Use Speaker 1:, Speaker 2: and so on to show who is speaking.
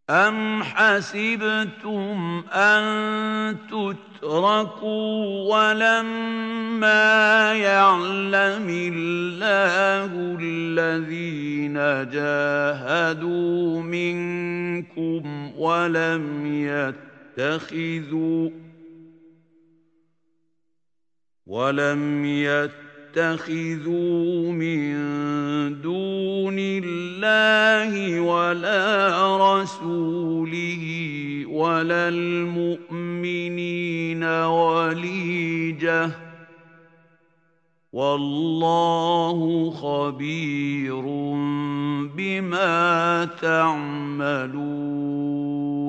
Speaker 1: أَمْ حَسِبْتُمْ أَن تُتْرَكُوا وَلَمَّا يَعْلَمِ اللَّهُ الَّذِينَ جَاهَدُوا مِنكُمْ وَلَمْ يَتَّخِذُوا مِن دُونِ اللَّهِ وَلَا رَسُولِهِ وَلَا الْمُؤْمِنِينَ وَلِيجَةً ۚ وَاللَّهُ خَبِيرٌ بِمَا تَعْمَلُونَ